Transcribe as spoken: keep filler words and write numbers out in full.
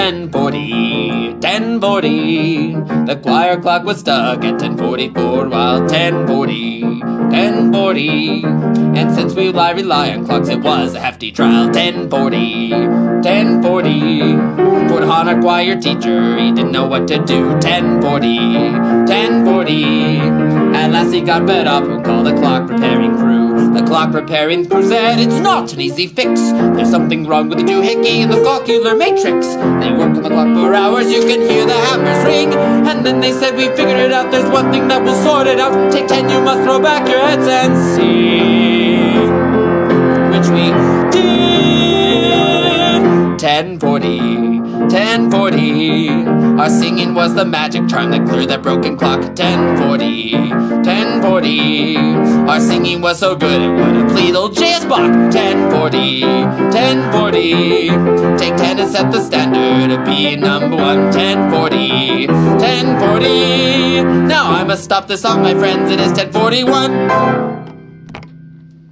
ten forty, ten forty. The choir clock was stuck at ten forty-four, while ten forty, ten forty. And since we rely, rely on clocks, it was a hefty trial. ten forty, ten forty. Put on our choir teacher, he didn't know what to do. ten forty, ten forty. At last he got fed up and called the clock repairing crew. The clock repairing crew said, it's not an easy fix. There's something wrong with the doohickey in the clockular matrix. They worked on the clock for hours, you can hear the hammers ring. And then they said, we figured it out, there's one thing that will sort it out. Take ten, you must throw back your heads and sing. Which we did. ten forty, ten forty. Our singing was the magic charm that cleared that broken clock. ten forty, ten forty. Our singing was so good it would have pleased old J S Bach. ten forty, ten forty. Take ten and set the standard to be number one. ten forty, ten forty. Now I must stop the song, my friends, it is ten forty-one.